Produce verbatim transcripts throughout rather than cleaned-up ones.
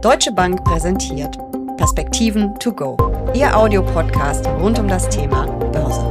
Deutsche Bank präsentiert Perspektiven to go, Ihr Audiopodcast rund um das Thema Börse.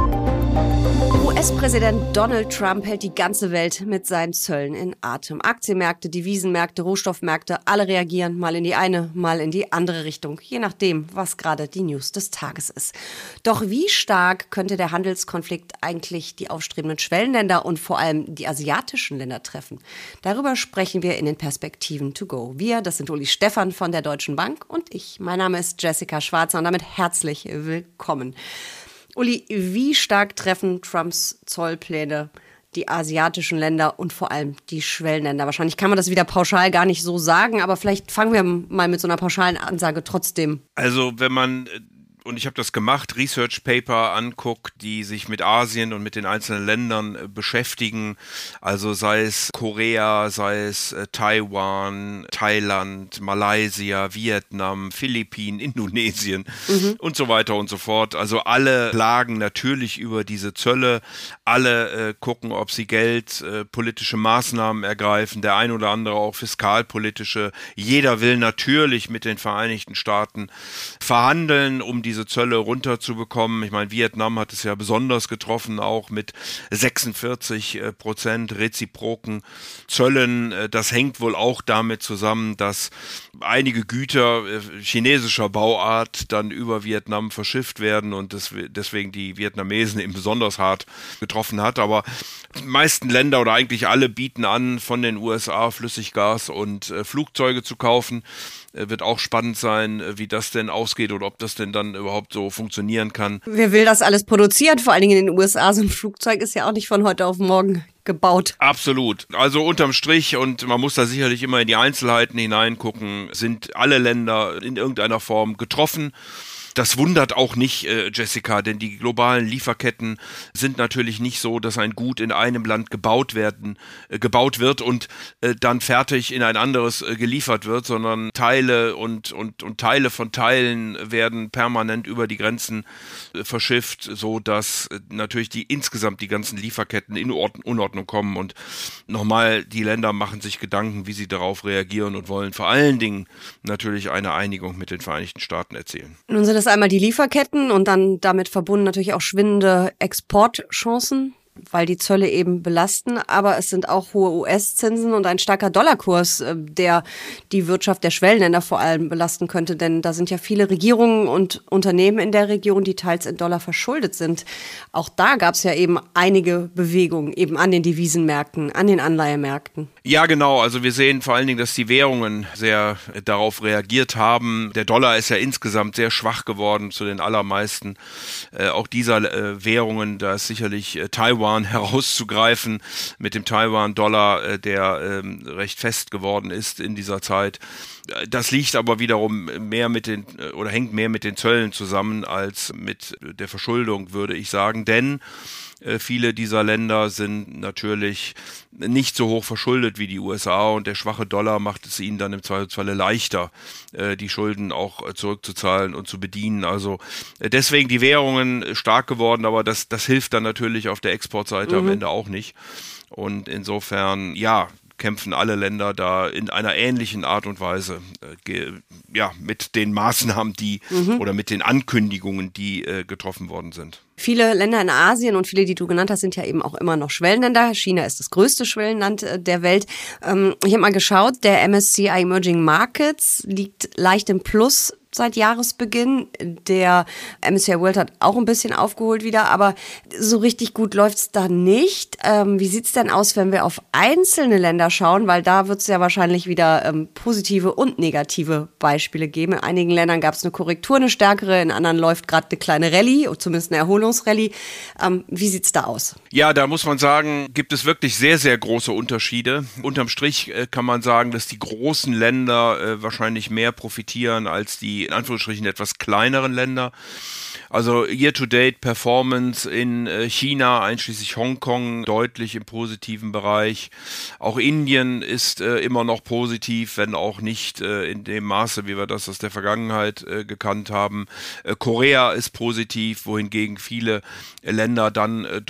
U S-Präsident Donald Trump hält die ganze Welt mit seinen Zöllen in Atem. Aktienmärkte, Devisenmärkte, Rohstoffmärkte, alle reagieren mal in die eine, mal in die andere Richtung, je nachdem, was gerade die News des Tages ist. Doch wie stark könnte der Handelskonflikt eigentlich die aufstrebenden Schwellenländer und vor allem die asiatischen Länder treffen? Darüber sprechen wir in den Perspektiven to go. Wir, das sind Uli Stephan von der Deutschen Bank und ich. Mein Name ist Jessica Schwarzer und damit herzlich willkommen. Uli, wie stark treffen Trumps Zollpläne die asiatischen Länder und vor allem die Schwellenländer? Wahrscheinlich kann man das wieder pauschal gar nicht so sagen, aber vielleicht fangen wir mal mit so einer pauschalen Ansage trotzdem. Also wenn man, und ich habe das gemacht, Research Paper anguckt, die sich mit Asien und mit den einzelnen Ländern äh, beschäftigen, also sei es Korea, sei es äh, Taiwan, Thailand, Malaysia, Vietnam, Philippinen, Indonesien mhm. und so weiter und so fort. Also alle klagen natürlich über diese Zölle, alle äh, gucken, ob sie Geld, äh, politische Maßnahmen ergreifen, der ein oder andere auch fiskalpolitische. Jeder will natürlich mit den Vereinigten Staaten verhandeln, um die diese Zölle runterzubekommen. Ich meine, Vietnam hat es ja besonders getroffen, auch mit sechsundvierzig Prozent reziproken Zöllen. Das hängt wohl auch damit zusammen, dass einige Güter chinesischer Bauart dann über Vietnam verschifft werden und das, deswegen die Vietnamesen eben besonders hart getroffen hat. Aber die meisten Länder oder eigentlich alle bieten an, von den U S A Flüssiggas und äh, Flugzeuge zu kaufen. Äh, wird auch spannend sein, wie das denn ausgeht oder ob das denn dann überhaupt so funktionieren kann. Wer will das alles produzieren? Vor allen Dingen in den U S A. So ein Flugzeug ist ja auch nicht von heute auf morgen gebaut. Absolut. Also unterm Strich, und man muss da sicherlich immer in die Einzelheiten hineingucken, sind alle Länder in irgendeiner Form getroffen. Das wundert auch nicht, äh, Jessica, denn die globalen Lieferketten sind natürlich nicht so, dass ein Gut in einem Land gebaut werden, äh, gebaut wird und äh, dann fertig in ein anderes äh, geliefert wird, sondern Teile und, und, und Teile von Teilen werden permanent über die Grenzen äh, verschifft, so dass äh, natürlich die insgesamt die ganzen Lieferketten in Ord- Unordnung kommen und nochmal, die Länder machen sich Gedanken, wie sie darauf reagieren und wollen vor allen Dingen natürlich eine Einigung mit den Vereinigten Staaten erzielen. Nun sind das einmal die Lieferketten und dann damit verbunden natürlich auch schwindende Exportchancen, weil die Zölle eben belasten. Aber es sind auch hohe U S-Zinsen und ein starker Dollarkurs, der die Wirtschaft der Schwellenländer vor allem belasten könnte. Denn da sind ja viele Regierungen und Unternehmen in der Region, die teils in Dollar verschuldet sind. Auch da gab es ja eben einige Bewegungen, eben an den Devisenmärkten, an den Anleihemärkten. Ja, genau. Also wir sehen vor allen Dingen, dass die Währungen sehr darauf reagiert haben. Der Dollar ist ja insgesamt sehr schwach geworden zu den allermeisten. Äh, auch dieser äh, Währungen, da ist sicherlich äh, Taiwan herauszugreifen mit dem Taiwan-Dollar, äh, der äh, recht fest geworden ist in dieser Zeit. Das liegt aber wiederum mehr mit den, oder hängt mehr mit den Zöllen zusammen als mit der Verschuldung, würde ich sagen, denn äh, viele dieser Länder sind natürlich nicht so hoch verschuldet wie die U S A und der schwache Dollar macht es ihnen dann im Zweifelsfalle leichter, äh, die Schulden auch äh, zurückzuzahlen und zu bedienen. Also äh, deswegen die Währungen stark geworden, aber das, das hilft dann natürlich auf der Exportseite mhm. am Ende auch nicht. Und insofern, ja, kämpfen alle Länder da in einer ähnlichen Art und Weise äh, ge, ja, mit den Maßnahmen, die mhm. oder mit den Ankündigungen, die äh, getroffen worden sind. Viele Länder in Asien und viele, die du genannt hast, sind ja eben auch immer noch Schwellenländer. China ist das größte Schwellenland der Welt. Ähm, ich habe mal geschaut, der M S C I Emerging Markets liegt leicht im Plus seit Jahresbeginn. Der M S C I World hat auch ein bisschen aufgeholt wieder, aber so richtig gut läuft's da nicht. Ähm, wie sieht's denn aus, wenn wir auf einzelne Länder schauen? Weil da wird's ja wahrscheinlich wieder ähm, positive und negative Beispiele geben. In einigen Ländern gab's eine Korrektur, eine stärkere, in anderen läuft gerade eine kleine Rallye, zumindest eine Erholungsrallye. Ähm, wie sieht's da aus? Ja, da muss man sagen, gibt es wirklich sehr, sehr große Unterschiede. Unterm Strich äh, kann man sagen, dass die großen Länder äh, wahrscheinlich mehr profitieren als die in Anführungsstrichen etwas kleineren Länder. Also Year-to-Date-Performance in China, einschließlich Hongkong, deutlich im positiven Bereich. Auch Indien ist äh, immer noch positiv, wenn auch nicht äh, in dem Maße, wie wir das aus der Vergangenheit äh, gekannt haben. Äh, Korea ist positiv, wohingegen viele Länder dann äh, drumherum,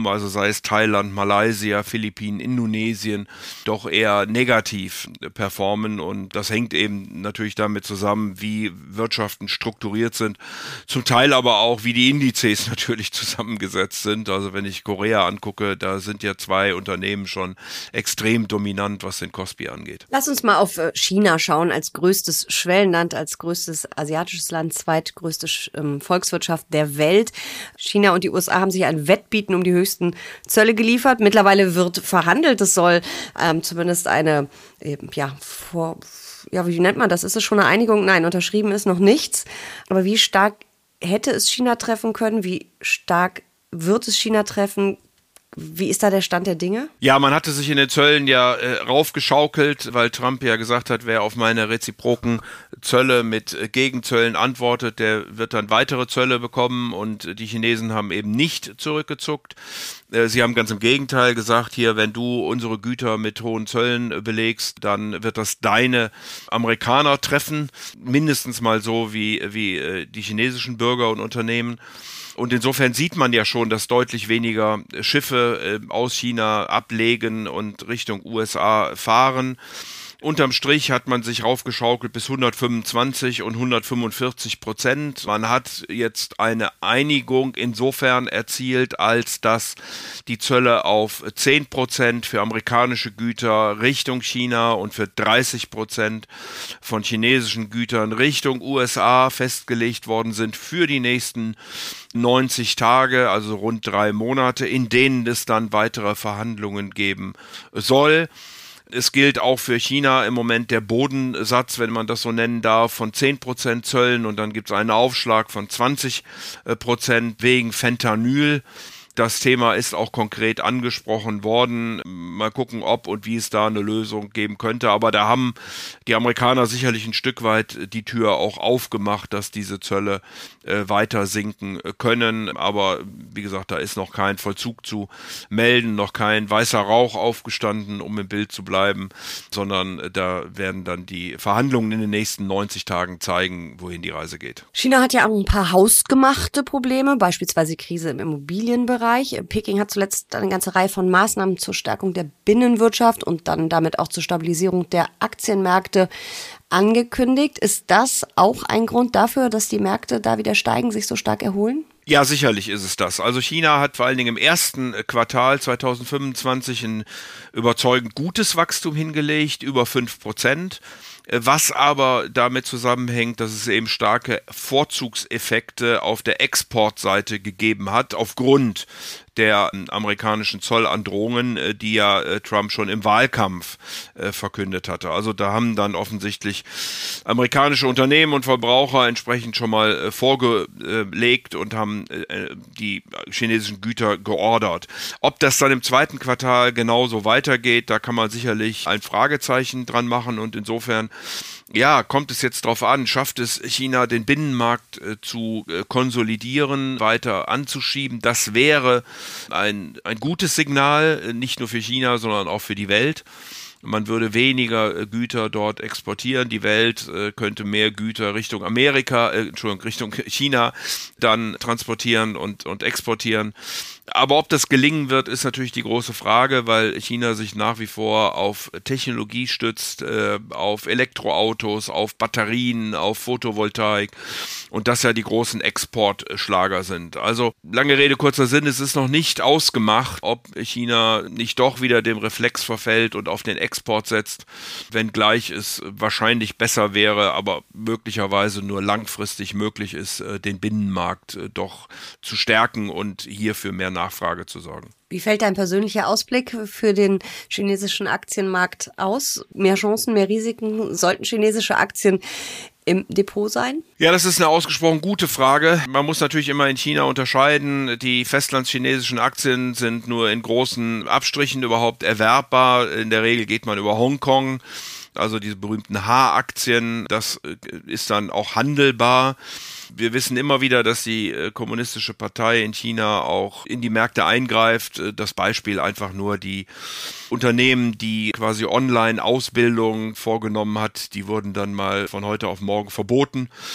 also sei es Thailand, Malaysia, Philippinen, Indonesien, doch eher negativ performen. Und das hängt eben natürlich damit zusammen, wie Wirtschaften strukturiert sind, zum Teil aber auch, wie die Indizes natürlich zusammengesetzt sind. Also wenn ich Korea angucke, da sind ja zwei Unternehmen schon extrem dominant, was den Kospi angeht. Lass uns mal auf China schauen, als größtes Schwellenland, als größtes asiatisches Land, zweitgrößte ähm, Volkswirtschaft der Welt. China und die U S A haben sich ein Wettbieten um die höchsten Zölle geliefert. Mittlerweile wird verhandelt. Es soll ähm, zumindest eine, äh, ja, vor, ja, wie nennt man das? Ist es schon eine Einigung? Nein, unterschrieben ist noch nichts. Aber wie stark hätte es China treffen können? Wie stark wird es China treffen? Wie ist da der Stand der Dinge? Ja, man hatte sich in den Zöllen ja äh, raufgeschaukelt, weil Trump ja gesagt hat, wer auf meine reziproken Zölle mit äh, Gegenzöllen antwortet, der wird dann weitere Zölle bekommen, und die Chinesen haben eben nicht zurückgezuckt. Äh, sie haben ganz im Gegenteil gesagt, hier, wenn du unsere Güter mit hohen Zöllen äh, belegst, dann wird das deine Amerikaner treffen, mindestens mal so wie, wie äh, die chinesischen Bürger und Unternehmen. Und insofern sieht man ja schon, dass deutlich weniger Schiffe äh, aus China ablegen und Richtung U S A fahren. Unterm Strich hat man sich raufgeschaukelt bis hundertfünfundzwanzig und hundertfünfundvierzig Prozent. Man hat jetzt eine Einigung insofern erzielt, als dass die Zölle auf zehn Prozent für amerikanische Güter Richtung China und für dreißig Prozent von chinesischen Gütern Richtung U S A festgelegt worden sind für die nächsten neunzig Tage, also rund drei Monate, in denen es dann weitere Verhandlungen geben soll. Es gilt auch für China im Moment der Bodensatz, wenn man das so nennen darf, von zehn Prozent Zöllen, und dann gibt es einen Aufschlag von zwanzig Prozent wegen Fentanyl. Das Thema ist auch konkret angesprochen worden. Mal gucken, ob und wie es da eine Lösung geben könnte. Aber da haben die Amerikaner sicherlich ein Stück weit die Tür auch aufgemacht, dass diese Zölle äh, weiter sinken können. Aber wie gesagt, da ist noch kein Vollzug zu melden, noch kein weißer Rauch aufgestanden, um im Bild zu bleiben, sondern da werden dann die Verhandlungen in den nächsten neunzig Tagen zeigen, wohin die Reise geht. China hat ja auch ein paar hausgemachte Probleme, beispielsweise Krise im Immobilienbereich. Peking hat zuletzt eine ganze Reihe von Maßnahmen zur Stärkung der Binnenwirtschaft und dann damit auch zur Stabilisierung der Aktienmärkte angekündigt. Ist das auch ein Grund dafür, dass die Märkte da wieder steigen, sich so stark erholen? Ja, sicherlich ist es das. Also China hat vor allen Dingen im ersten Quartal zweitausendfünfundzwanzig ein überzeugend gutes Wachstum hingelegt, über fünf Prozent. Was aber damit zusammenhängt, dass es eben starke Vorzugseffekte auf der Exportseite gegeben hat, aufgrund der amerikanischen Zollandrohungen, die ja Trump schon im Wahlkampf äh, verkündet hatte. Also da haben dann offensichtlich amerikanische Unternehmen und Verbraucher entsprechend schon mal äh, vorgelegt und haben äh, die chinesischen Güter geordert. Ob das dann im zweiten Quartal genauso weitergeht, da kann man sicherlich ein Fragezeichen dran machen, und insofern ja, kommt es jetzt darauf an, schafft es China, den Binnenmarkt äh, zu äh, konsolidieren, weiter anzuschieben. Das wäre ein, ein gutes Signal, äh, nicht nur für China, sondern auch für die Welt. Man würde weniger äh, Güter dort exportieren. Die Welt äh, könnte mehr Güter Richtung Amerika, äh, Entschuldigung, Richtung China dann transportieren und, und exportieren. Aber ob das gelingen wird, ist natürlich die große Frage, weil China sich nach wie vor auf Technologie stützt, äh, auf Elektroautos, auf Batterien, auf Photovoltaik, und das ja die großen Exportschlager sind. Also lange Rede, kurzer Sinn, es ist noch nicht ausgemacht, ob China nicht doch wieder dem Reflex verfällt und auf den Export setzt, wenngleich es wahrscheinlich besser wäre, aber möglicherweise nur langfristig möglich ist, den Binnenmarkt doch zu stärken und hier für mehr Nachfrage zu sorgen. Wie fällt dein persönlicher Ausblick für den chinesischen Aktienmarkt aus? Mehr Chancen, mehr Risiken? Sollten chinesische Aktien im Depot sein? Ja, das ist eine ausgesprochen gute Frage. Man muss natürlich immer in China unterscheiden. Die festlandschinesischen Aktien sind nur in großen Abstrichen überhaupt erwerbbar. In der Regel geht man über Hongkong. Also diese berühmten H-Aktien, das ist dann auch handelbar. Wir wissen immer wieder, dass die kommunistische Partei in China auch in die Märkte eingreift. Das Beispiel einfach nur die Unternehmen, die quasi Online-Ausbildung vorgenommen hat, die wurden dann mal von heute auf morgen verboten.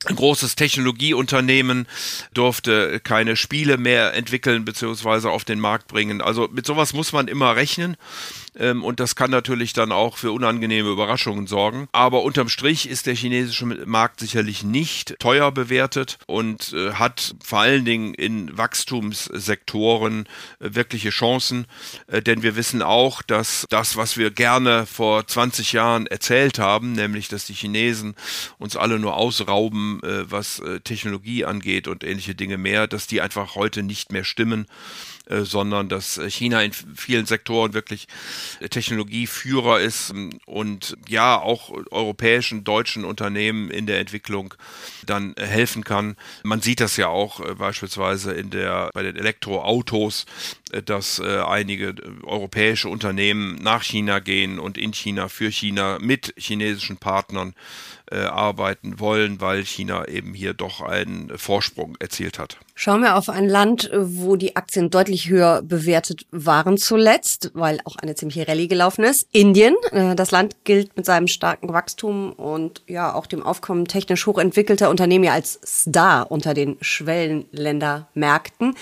Ein großes Technologieunternehmen durfte keine Spiele mehr entwickeln bzw. auf den Markt bringen. Also mit sowas muss man immer rechnen. Und das kann natürlich dann auch für unangenehme Überraschungen sorgen. Aber unterm Strich ist der chinesische Markt sicherlich nicht teuer bewertet und äh, hat vor allen Dingen in Wachstumssektoren äh, wirkliche Chancen. Äh, denn wir wissen auch, dass das, was wir gerne vor zwanzig Jahren erzählt haben, nämlich dass die Chinesen uns alle nur ausrauben, äh, was äh, Technologie angeht und ähnliche Dinge mehr, dass die einfach heute nicht mehr stimmen. Äh, sondern dass China in vielen Sektoren wirklich Technologieführer ist und ja auch europäischen, deutschen Unternehmen in der Entwicklung dann helfen kann. Man sieht das ja auch äh, beispielsweise in der, bei den Elektroautos, äh, dass äh, einige europäische Unternehmen nach China gehen und in China für China mit chinesischen Partnern äh, arbeiten wollen, weil China eben hier doch einen Vorsprung erzielt hat. Schauen wir auf ein Land, wo die Aktien deutlich höher bewertet waren zuletzt, weil auch eine ziemliche Rallye gelaufen ist. Indien. Das Land gilt mit seinem starken Wachstum und ja auch dem Aufkommen technisch hochentwickelter Unternehmen ja als Star unter den Schwellenländermärkten.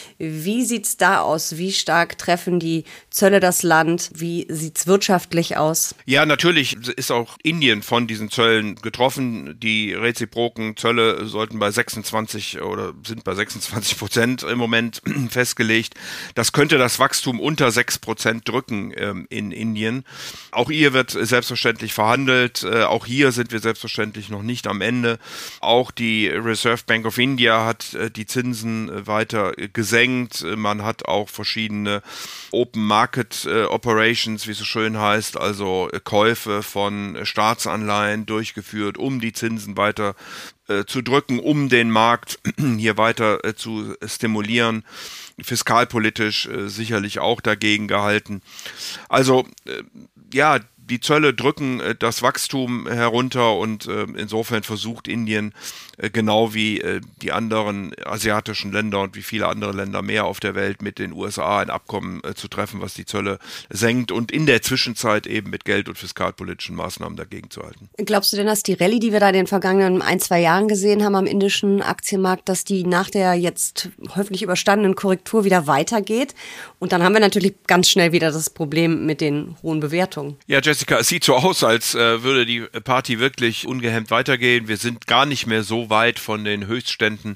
Wie sieht's da aus? Wie stark treffen die Zölle das Land? Wie sieht's wirtschaftlich aus? Ja, natürlich ist auch Indien von diesen Zöllen getroffen. Die reziproken Zölle sollten bei sechsundzwanzig oder sind bei sechsundzwanzig Prozent im Moment festgelegt. Das könnte das Wachstum unter sechs Prozent drücken ähm, in Indien. Auch hier wird selbstverständlich verhandelt. Äh, auch hier sind wir selbstverständlich noch nicht am Ende. Auch die Reserve Bank of India hat äh, die Zinsen äh, weiter äh, gesenkt. Man hat auch verschiedene Open Market äh, Operations, wie es so schön heißt, also äh, Käufe von äh, Staatsanleihen durchgeführt, um die Zinsen weiter äh, zu drücken, um den Markt hier weiter äh, zu stimulieren. Fiskalpolitisch äh, sicherlich auch dagegen gehalten. Also äh, ja, die Zölle drücken äh, das Wachstum herunter und äh, insofern versucht Indien äh, genau wie äh, die anderen asiatischen Länder und wie viele andere Länder mehr auf der Welt mit den U S A ein Abkommen äh, zu treffen, was die Zölle senkt und in der Zwischenzeit eben mit Geld- und fiskalpolitischen Maßnahmen dagegen zu halten. Glaubst du denn, dass die Rallye, die wir da in den vergangenen ein, zwei Jahren gesehen haben am indischen Aktienmarkt, dass die nach der jetzt hoffentlich überstandenen Korrektur wieder weitergeht? Und dann haben wir natürlich ganz schnell wieder das Problem mit den hohen Bewertungen. Ja, Jessica, es sieht so aus, als äh, würde die Party wirklich ungehemmt weitergehen. Wir sind gar nicht mehr so weit von den Höchstständen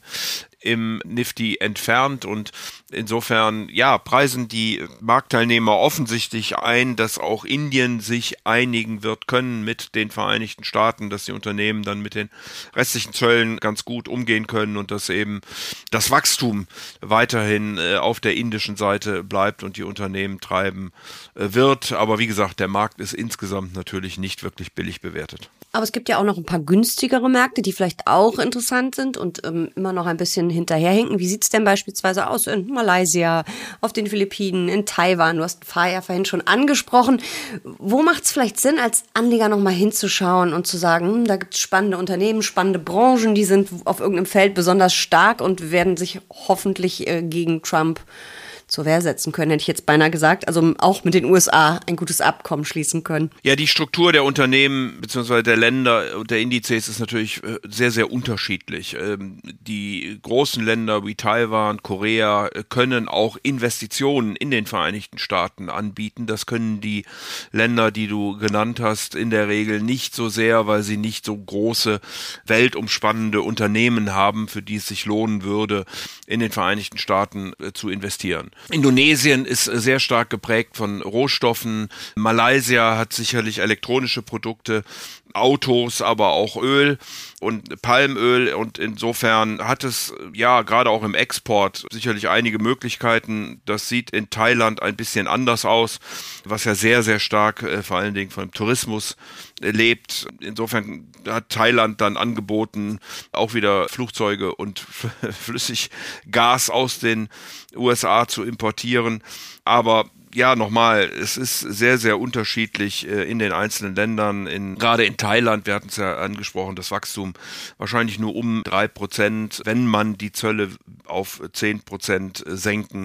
im Nifty entfernt und insofern, ja, preisen die Marktteilnehmer offensichtlich ein, dass auch Indien sich einigen wird können mit den Vereinigten Staaten, dass die Unternehmen dann mit den restlichen Zöllen ganz gut umgehen können und dass eben das Wachstum weiterhin äh, auf der indischen Seite bleibt und die Unternehmen treiben äh, wird. Aber wie gesagt, der Markt ist insgesamt natürlich nicht wirklich billig bewertet. Aber es gibt ja auch noch ein paar günstigere Märkte, die vielleicht auch interessant sind und ähm, immer noch ein bisschen hinterherhinken. Wie sieht es denn beispielsweise aus in Malaysia, auf den Philippinen, in Taiwan? Du hast F A ja vorhin schon angesprochen. Wo macht es vielleicht Sinn, als Anleger noch mal hinzuschauen und zu sagen, hm, da gibt es spannende Unternehmen, spannende Branchen, die sind auf irgendeinem Feld besonders stark und werden sich hoffentlich äh, gegen Trump zur Wehr setzen können, hätte ich jetzt beinahe gesagt. Also auch mit den U S A ein gutes Abkommen schließen können. Ja, die Struktur der Unternehmen bzw. der Länder und der Indizes ist natürlich sehr, sehr unterschiedlich. Die großen Länder wie Taiwan, Korea können auch Investitionen in den Vereinigten Staaten anbieten. Das können die Länder, die du genannt hast, in der Regel nicht so sehr, weil sie nicht so große, weltumspannende Unternehmen haben, für die es sich lohnen würde, in den Vereinigten Staaten zu investieren. Indonesien ist sehr stark geprägt von Rohstoffen. Malaysia hat sicherlich elektronische Produkte, Autos, aber auch Öl und Palmöl und insofern hat es ja gerade auch im Export sicherlich einige Möglichkeiten. Das sieht in Thailand ein bisschen anders aus, was ja sehr, sehr stark äh, vor allen Dingen vom Tourismus äh, lebt. Insofern hat Thailand dann angeboten, auch wieder Flugzeuge und Flüssiggas aus den U S A zu importieren. Aber ja, nochmal, es ist sehr, sehr unterschiedlich äh, in den einzelnen Ländern. In, gerade in Thailand, wir hatten es ja angesprochen, das Wachstum wahrscheinlich nur um drei Prozent, wenn man die Zölle auf zehn Prozent senken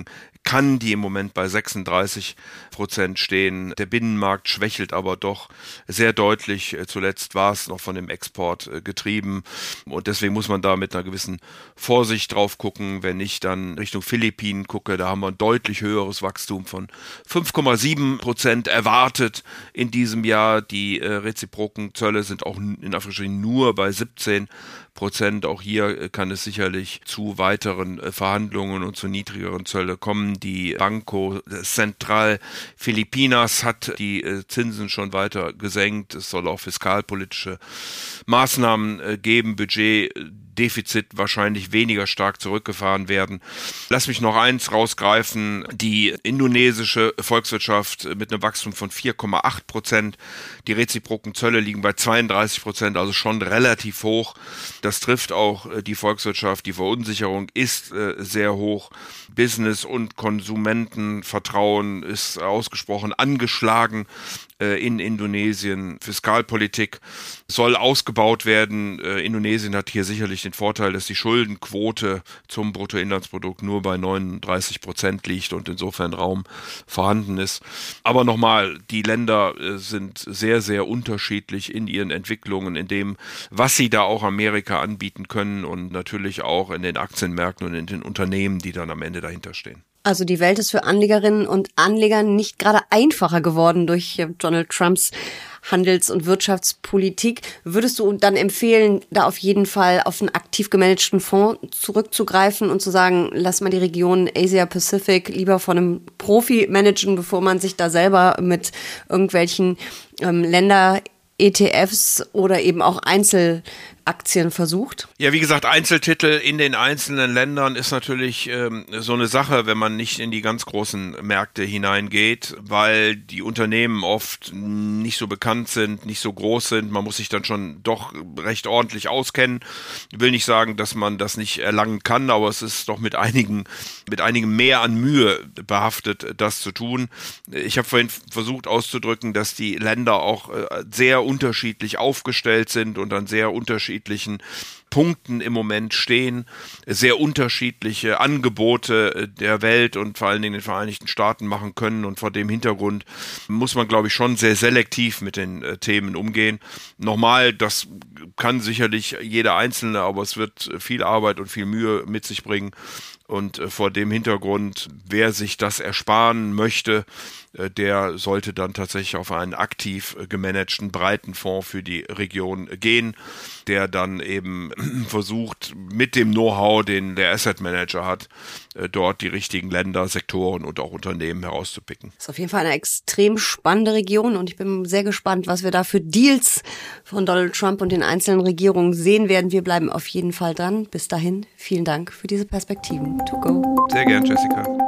kann die im Moment bei sechsunddreißig Prozent stehen. Der Binnenmarkt schwächelt aber doch sehr deutlich. Zuletzt war es noch von dem Export getrieben und deswegen muss man da mit einer gewissen Vorsicht drauf gucken. Wenn ich dann Richtung Philippinen gucke, da haben wir ein deutlich höheres Wachstum von fünf Komma sieben Prozent erwartet in diesem Jahr. Die äh, reziproken Zölle sind auch in Anführungsstrichen nur bei siebzehn Prozent. Auch hier kann es sicherlich zu weiteren äh, Verhandlungen und zu niedrigeren Zölle kommen. Die Banco Central Filipinas hat die äh, Zinsen schon weiter gesenkt. Es soll auch fiskalpolitische Maßnahmen äh, geben, Budgetdefizit wahrscheinlich weniger stark zurückgefahren werden. Lass mich noch eins rausgreifen. Die indonesische Volkswirtschaft mit einem Wachstum von vier Komma acht Prozent. Die reziproken Zölle liegen bei zweiunddreißig Prozent, also schon relativ hoch. Das trifft auch die Volkswirtschaft. Die Verunsicherung ist äh, sehr hoch. Business- und Konsumentenvertrauen ist ausgesprochen angeschlagen äh, in Indonesien. Fiskalpolitik soll ausgebaut werden. Äh, Indonesien hat hier sicherlich den Vorteil, dass die Schuldenquote zum Bruttoinlandsprodukt nur bei neununddreißig Prozent liegt und insofern Raum vorhanden ist. Aber nochmal, die Länder äh, sind sehr, sehr unterschiedlich in ihren Entwicklungen, in dem, was sie da auch Amerika anbieten können und natürlich auch in den Aktienmärkten und in den Unternehmen, die dann am Ende dahinter stehen. Also die Welt ist für Anlegerinnen und Anleger nicht gerade einfacher geworden durch Donald Trumps Handels- und Wirtschaftspolitik. Würdest du dann empfehlen, da auf jeden Fall auf einen aktiv gemanagten Fonds zurückzugreifen und zu sagen, lass mal die Region Asia-Pacific lieber von einem Profi managen, bevor man sich da selber mit irgendwelchen ähm, Länder-E T Fs oder eben auch Einzelaktien versucht? Ja, wie gesagt, Einzeltitel in den einzelnen Ländern ist natürlich ähm, so eine Sache, wenn man nicht in die ganz großen Märkte hineingeht, weil die Unternehmen oft nicht so bekannt sind, nicht so groß sind. Man muss sich dann schon doch recht ordentlich auskennen. Ich will nicht sagen, dass man das nicht erlangen kann, aber es ist doch mit einigen, mit einigem mehr an Mühe behaftet, das zu tun. Ich habe vorhin versucht auszudrücken, dass die Länder auch äh, sehr unterschiedlich aufgestellt sind und an sehr unterschiedlichen Punkten im Moment stehen, sehr unterschiedliche Angebote der Welt und vor allen Dingen den Vereinigten Staaten machen können und vor dem Hintergrund muss man, glaube ich, schon sehr selektiv mit den äh, Themen umgehen. Nochmal, das kann sicherlich jeder Einzelne, aber es wird viel Arbeit und viel Mühe mit sich bringen. Und äh, vor dem Hintergrund, wer sich das ersparen möchte, äh, der sollte dann tatsächlich auf einen aktiv äh, gemanagten breiten Fonds für die Region äh, gehen, der dann eben versucht, mit dem Know-how, den der Asset Manager hat, äh, dort die richtigen Länder, Sektoren und auch Unternehmen herauszupicken. Das ist auf jeden Fall eine extrem spannende Region und ich bin sehr gespannt, was wir da für Deals von Donald Trump und den einzelnen Regierungen sehen werden. Wir bleiben auf jeden Fall dran. Bis dahin, vielen Dank für diese Perspektiven. To go. Sehr gern, Jessica.